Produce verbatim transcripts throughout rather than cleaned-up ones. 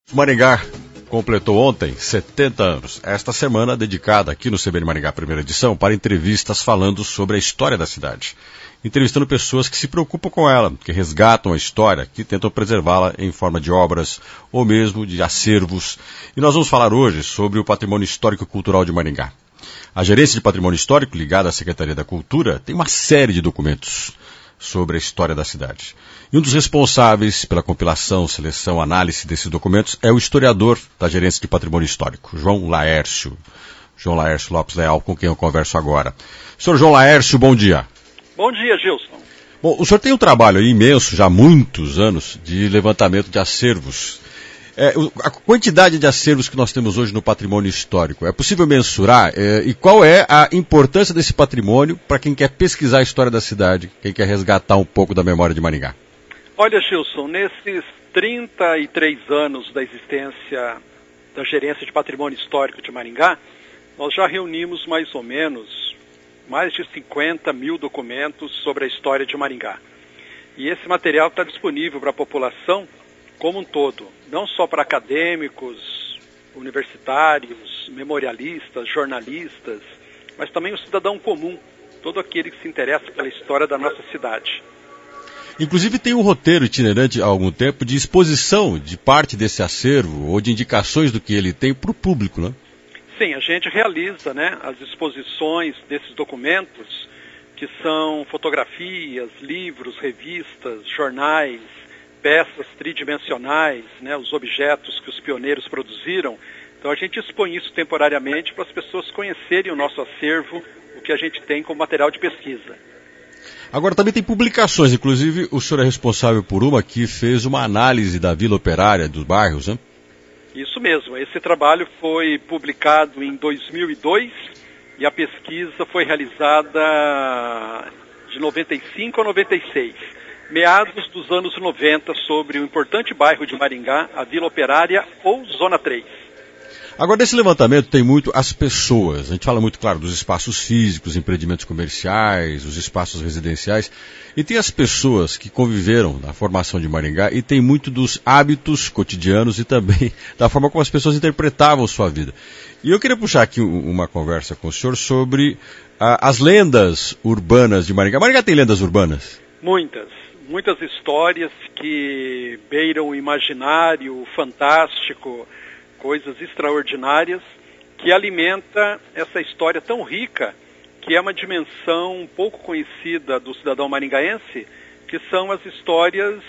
Maringá completou ontem setenta anos. Esta semana dedicada aqui no C B N Maringá, primeira edição, para entrevistas falando sobre a história da cidade. Entrevistando pessoas que se preocupam com ela, que resgatam a história, que tentam preservá-la em forma de obras ou mesmo de acervos. E nós vamos falar hoje sobre o patrimônio histórico e cultural de Maringá. A Gerência de Patrimônio Histórico, ligada à Secretaria da Cultura, tem uma série de documentos sobre a história da cidade. E um dos responsáveis pela compilação, seleção, análise desses documentos é o historiador da Gerência de Patrimônio Histórico, João Laércio. João Laércio Lopes Leal, com quem eu converso agora. Senhor João Laércio, bom dia. Bom dia, Gilson. Bom, o senhor tem um trabalho aí imenso, já há muitos anos, de levantamento de acervos. É, a quantidade de acervos que nós temos hoje no patrimônio histórico, é possível mensurar? É, e qual é a importância desse patrimônio para quem quer pesquisar a história da cidade, quem quer resgatar um pouco da memória de Maringá? Olha, Gilson, nesses trinta e três anos da existência da Gerência de Patrimônio Histórico de Maringá, nós já reunimos mais ou menos mais de cinquenta mil documentos sobre a história de Maringá. E esse material está disponível para a população como um todo, não só para acadêmicos, universitários, memorialistas, jornalistas, mas também o cidadão comum, todo aquele que se interessa pela história da nossa cidade. Inclusive tem um roteiro itinerante há algum tempo de exposição de parte desse acervo ou de indicações do que ele tem para o público, né? Sim, a gente realiza, né, as exposições desses documentos, que são fotografias, livros, revistas, jornais, peças tridimensionais, né, os objetos que os pioneiros produziram. Então a gente expõe isso temporariamente para as pessoas conhecerem o nosso acervo, o que a gente tem como material de pesquisa. Agora também tem publicações, inclusive o senhor é responsável por uma que fez uma análise da Vila Operária dos bairros, né? Isso mesmo, esse trabalho foi publicado em dois mil e dois e a pesquisa foi realizada de noventa e cinco a noventa e seis. Meados dos anos noventa, sobre o importante bairro de Maringá, a Vila Operária ou Zona três. Agora, nesse levantamento tem muito as pessoas. A gente fala muito, claro, dos espaços físicos, empreendimentos comerciais, os espaços residenciais. E tem as pessoas que conviveram na formação de Maringá e tem muito dos hábitos cotidianos e também da forma como as pessoas interpretavam sua vida. E eu queria puxar aqui uma conversa com o senhor sobre ah, as lendas urbanas de Maringá. Maringá tem lendas urbanas? Muitas. Muitas histórias que beiram o imaginário, o fantástico, coisas extraordinárias, que alimenta essa história tão rica, que é uma dimensão pouco conhecida do cidadão maringaense, que são as histórias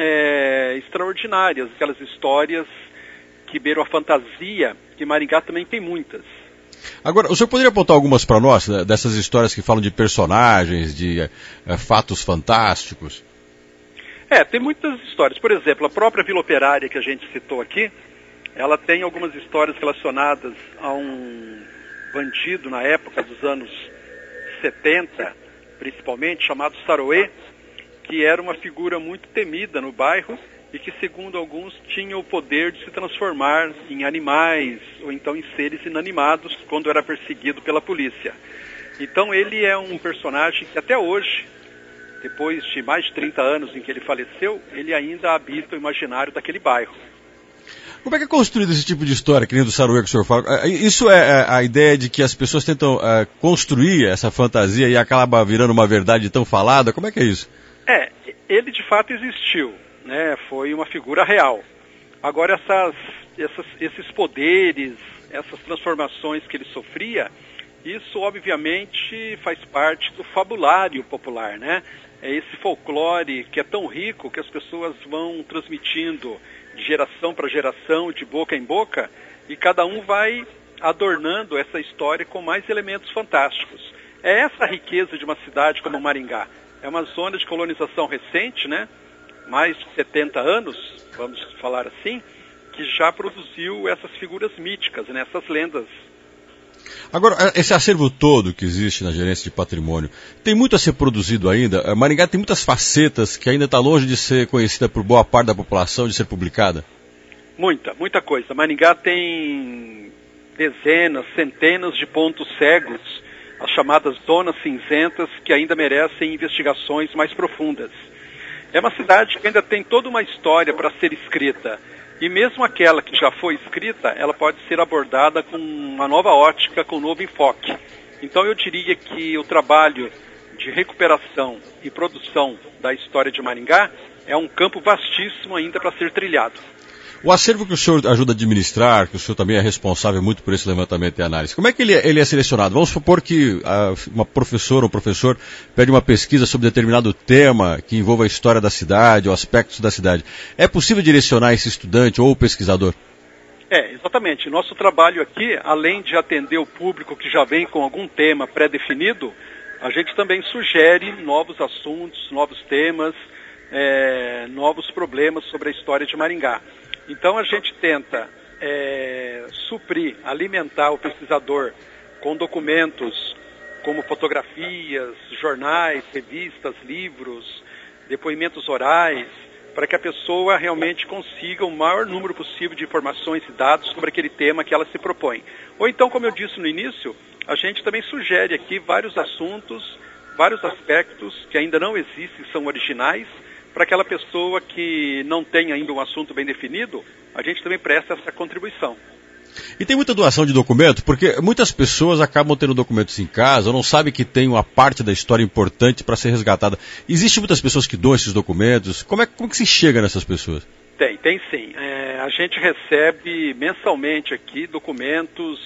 é, extraordinárias, aquelas histórias que beiram a fantasia, que Maringá também tem muitas. Agora, o senhor poderia apontar algumas para nós, né, dessas histórias que falam de personagens, de é, fatos fantásticos? É, tem muitas histórias. Por exemplo, a própria Vila Operária que a gente citou aqui, ela tem algumas histórias relacionadas a um bandido na época dos anos setenta, principalmente, chamado Saroê, que era uma figura muito temida no bairro e que, segundo alguns, tinha o poder de se transformar em animais ou então em seres inanimados quando era perseguido pela polícia. Então ele é um personagem que até hoje, depois de mais de trinta anos em que ele faleceu, ele ainda habita o imaginário daquele bairro. Como é que é construído esse tipo de história, que nem do Saroê que o senhor fala? Isso é a ideia de que as pessoas tentam uh, construir essa fantasia e acaba virando uma verdade tão falada? Como é que é isso? É, ele de fato existiu, né? Foi uma figura real. Agora essas, essas, esses poderes, essas transformações que ele sofria, isso obviamente faz parte do fabulário popular, né? É esse folclore que é tão rico que as pessoas vão transmitindo de geração para geração, de boca em boca, e cada um vai adornando essa história com mais elementos fantásticos. É essa a riqueza de uma cidade como Maringá. É uma zona de colonização recente, né? Mais de setenta anos, vamos falar assim, que já produziu essas figuras míticas, né? Essas lendas. Agora, esse acervo todo que existe na Gerência de Patrimônio, tem muito a ser produzido ainda? Maringá tem muitas facetas que ainda está longe de ser conhecida por boa parte da população, de ser publicada? Muita, muita coisa. Maringá tem dezenas, centenas de pontos cegos, as chamadas zonas cinzentas, que ainda merecem investigações mais profundas. É uma cidade que ainda tem toda uma história para ser escrita. E mesmo aquela que já foi escrita, ela pode ser abordada com uma nova ótica, com um novo enfoque. Então eu diria que o trabalho de recuperação e produção da história de Maringá é um campo vastíssimo ainda para ser trilhado. O acervo que o senhor ajuda a administrar, que o senhor também é responsável muito por esse levantamento e análise, como é que ele é, ele é selecionado? Vamos supor que uh, uma professora ou professor pede uma pesquisa sobre determinado tema que envolva a história da cidade ou aspectos da cidade. É possível direcionar esse estudante ou pesquisador? É, exatamente. Nosso trabalho aqui, além de atender o público que já vem com algum tema pré-definido, a gente também sugere novos assuntos, novos temas, é, novos problemas sobre a história de Maringá. Então a gente tenta é, suprir, alimentar o pesquisador com documentos como fotografias, jornais, revistas, livros, depoimentos orais, para que a pessoa realmente consiga o maior número possível de informações e dados sobre aquele tema que ela se propõe. Ou então, como eu disse no início, a gente também sugere aqui vários assuntos, vários aspectos que ainda não existem, são originais, para aquela pessoa que não tem ainda um assunto bem definido, a gente também presta essa contribuição. E tem muita doação de documento, porque muitas pessoas acabam tendo documentos em casa, ou não sabem que tem uma parte da história importante para ser resgatada. Existem muitas pessoas que doam esses documentos. Como é, como é que se chega nessas pessoas? Tem, tem sim. É, a gente recebe mensalmente aqui documentos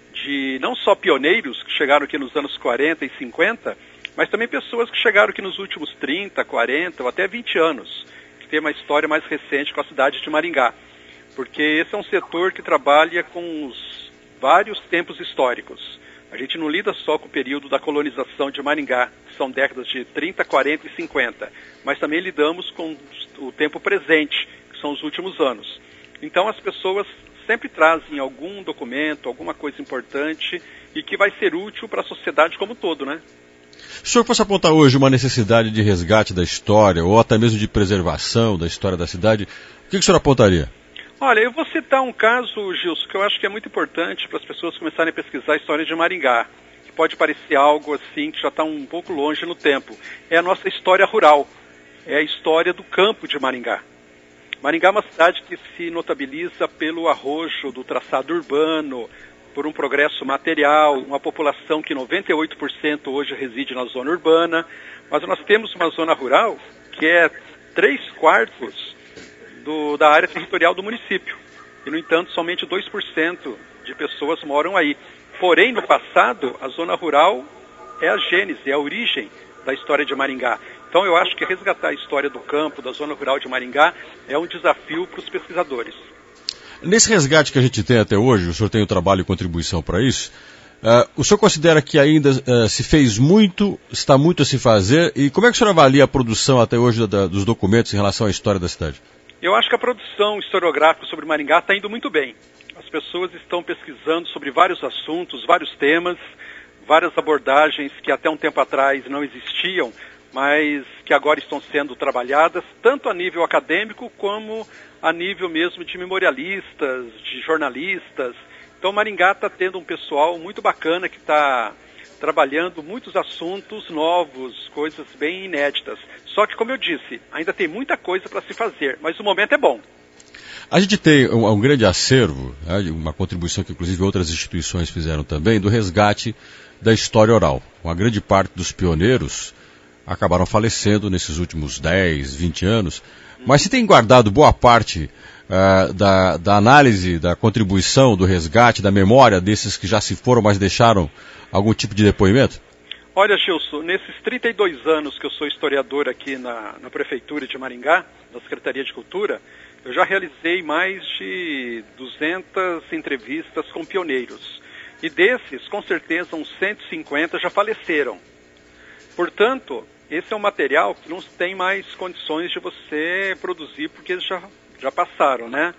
de não só pioneiros que chegaram aqui nos anos quarenta e cinquenta, mas também pessoas que chegaram aqui nos últimos trinta, quarenta ou até vinte anos, que tem uma história mais recente com a cidade de Maringá. Porque esse é um setor que trabalha com os vários tempos históricos. A gente não lida só com o período da colonização de Maringá, que são décadas de trinta, quarenta e cinquenta, mas também lidamos com o tempo presente, que são os últimos anos. Então as pessoas sempre trazem algum documento, alguma coisa importante e que vai ser útil para a sociedade como um todo, né? Se o senhor fosse apontar hoje uma necessidade de resgate da história, ou até mesmo de preservação da história da cidade, o que o senhor apontaria? Olha, eu vou citar um caso, Gilson, que eu acho que é muito importante para as pessoas começarem a pesquisar a história de Maringá, que pode parecer algo assim que já está um pouco longe no tempo. É a nossa história rural, é a história do campo de Maringá. Maringá é uma cidade que se notabiliza pelo arrojo do traçado urbano, por um progresso material, uma população que noventa e oito por cento hoje reside na zona urbana, mas nós temos uma zona rural que é três quartos do, da área territorial do município. E, no entanto, somente dois por cento de pessoas moram aí. Porém, no passado, a zona rural é a gênese, é a origem da história de Maringá. Então, eu acho que resgatar a história do campo, da zona rural de Maringá, é um desafio para os pesquisadores. Nesse resgate que a gente tem até hoje, o senhor tem o trabalho e contribuição para isso, uh, o senhor considera que ainda uh, se fez muito, está muito a se fazer, e como é que o senhor avalia a produção até hoje da, dos documentos em relação à história da cidade? Eu acho que a produção historiográfica sobre Maringá está indo muito bem. As pessoas estão pesquisando sobre vários assuntos, vários temas, várias abordagens que até um tempo atrás não existiam, mas que agora estão sendo trabalhadas, tanto a nível acadêmico como a nível mesmo de memorialistas, de jornalistas. Então Maringá está tendo um pessoal muito bacana que está trabalhando muitos assuntos novos, coisas bem inéditas. Só que, como eu disse, ainda tem muita coisa para se fazer, mas o momento é bom. A gente tem um, um grande acervo, né, uma contribuição que inclusive outras instituições fizeram também, do resgate da história oral. Uma grande parte dos pioneiros acabaram falecendo nesses últimos dez, vinte anos, mas se tem guardado boa parte uh, da, da análise, da contribuição, do resgate, da memória desses que já se foram, mas deixaram algum tipo de depoimento? Olha, Gilson, nesses trinta e dois anos que eu sou historiador aqui na, na Prefeitura de Maringá, na Secretaria de Cultura, eu já realizei mais de duzentas entrevistas com pioneiros. E desses, com certeza, uns cento e cinquenta já faleceram. Portanto, esse é um material que não tem mais condições de você produzir, porque eles já, já passaram, né?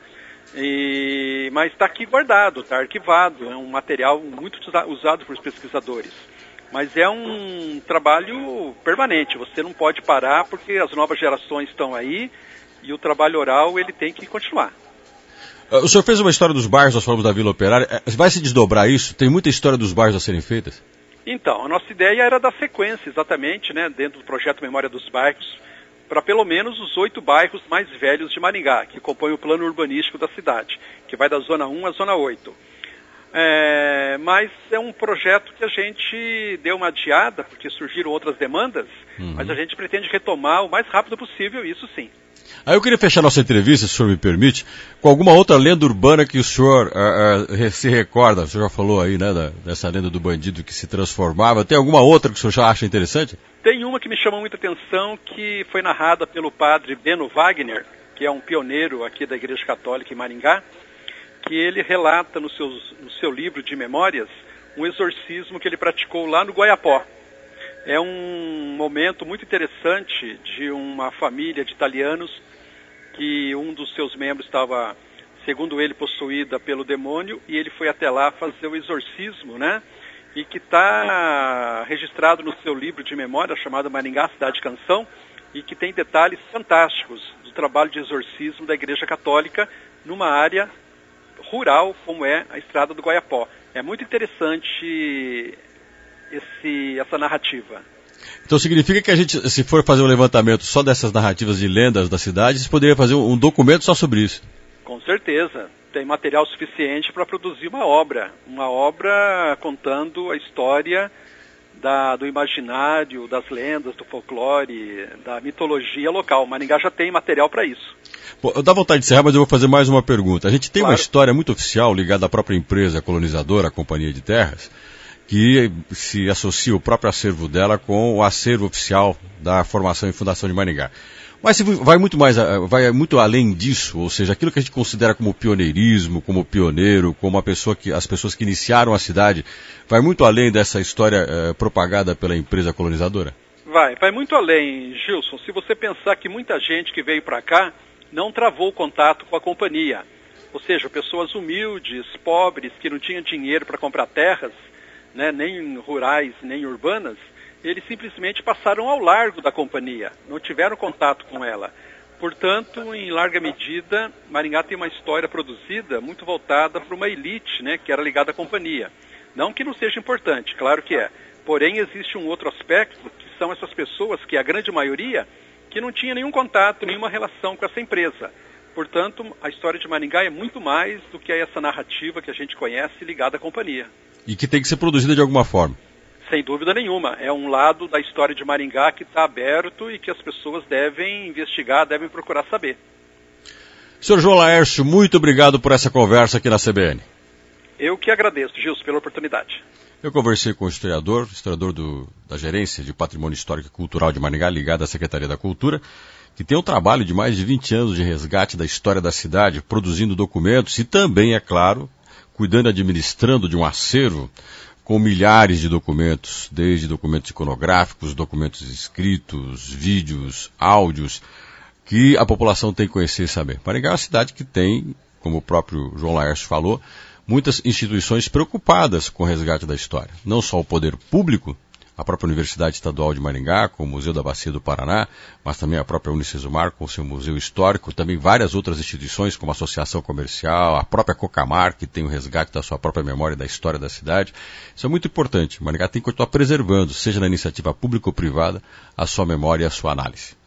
E, mas está aqui guardado, está arquivado, é um material muito usado por pesquisadores. Mas é um trabalho permanente, você não pode parar porque as novas gerações estão aí e o trabalho oral ele tem que continuar. O senhor fez uma história dos bairros, nós falamos da Vila Operária, vai se desdobrar isso? Tem muita história dos bairros a serem feitas? Então, a nossa ideia era dar sequência exatamente, né, dentro do projeto Memória dos Bairros, para pelo menos os oito bairros mais velhos de Maringá, que compõem o plano urbanístico da cidade, que vai da zona um à zona oito. É, mas é um projeto que a gente deu uma adiada, porque surgiram outras demandas, uhum. mas a gente pretende retomar o mais rápido possível, isso sim. Aí eu queria fechar nossa entrevista, se o senhor me permite, com alguma outra lenda urbana que o senhor uh, uh, se recorda. O senhor já falou aí, né, da, dessa lenda do bandido que se transformava. Tem alguma outra que o senhor já acha interessante? Tem uma que me chamou muita atenção, que foi narrada pelo padre Beno Wagner, que é um pioneiro aqui da Igreja Católica em Maringá, que ele relata no, seus, no seu livro de memórias um exorcismo que ele praticou lá no Guaiapó. É um momento muito interessante de uma família de italianos que um dos seus membros estava, segundo ele, possuída pelo demônio, e ele foi até lá fazer o exorcismo, né? E que está registrado no seu livro de memória chamado Maringá, Cidade Canção, e que tem detalhes fantásticos do trabalho de exorcismo da Igreja Católica numa área rural como é a Estrada do Guaiapó. É muito interessante esse, essa narrativa. Então significa que a gente, se for fazer um levantamento só dessas narrativas de lendas da cidade, você poderia fazer um, um documento só sobre isso? Com certeza. Tem material suficiente para produzir uma obra. Uma obra contando a história da, do imaginário, das lendas, do folclore, da mitologia local. Maringá já tem material para isso. Bom, dá vontade de encerrar, mas eu vou fazer mais uma pergunta. A gente tem claro. uma história muito oficial ligada à própria empresa colonizadora, a Companhia de Terras, que se associa o próprio acervo dela com o acervo oficial da formação e fundação de Maringá. Mas vai muito mais, vai muito além disso, ou seja, aquilo que a gente considera como pioneirismo, como pioneiro, como a pessoa que, as pessoas que iniciaram a cidade, vai muito além dessa história eh, propagada pela empresa colonizadora? Vai, vai muito além, Gilson. Se você pensar que muita gente que veio para cá não travou o contato com a companhia, ou seja, pessoas humildes, pobres, que não tinham dinheiro para comprar terras, né, nem rurais, nem urbanas, eles simplesmente passaram ao largo da companhia, não tiveram contato com ela. Portanto, em larga medida, Maringá tem uma história produzida muito voltada para uma elite, né, que era ligada à companhia. Não que não seja importante, claro que é. Porém, existe um outro aspecto, que são essas pessoas, que a grande maioria, que não tinha nenhum contato, nenhuma relação com essa empresa. Portanto, a história de Maringá é muito mais do que essa narrativa que a gente conhece ligada à companhia. E que tem que ser produzida de alguma forma. Sem dúvida nenhuma. É um lado da história de Maringá que está aberto e que as pessoas devem investigar, devem procurar saber. senhor João Laércio, muito obrigado por essa conversa aqui na C B N. Eu que agradeço, Gilson, pela oportunidade. Eu conversei com o historiador, historiador do, da Gerência de Patrimônio Histórico e Cultural de Maringá, ligado à Secretaria da Cultura, que tem um trabalho de mais de vinte anos de resgate da história da cidade, produzindo documentos e também, é claro, cuidando e administrando de um acervo com milhares de documentos, desde documentos iconográficos, documentos escritos, vídeos, áudios, que a população tem que conhecer e saber. Maringá é uma cidade que tem, como o próprio João Laércio falou, muitas instituições preocupadas com o resgate da história. Não só o poder público, a própria Universidade Estadual de Maringá, com o Museu da Bacia do Paraná, mas também a própria Unicesumar, com o seu museu histórico, também várias outras instituições, como a Associação Comercial, a própria Cocamar, que tem o resgate da sua própria memória e da história da cidade. Isso é muito importante. Maringá tem que continuar preservando, seja na iniciativa pública ou privada, a sua memória e a sua análise.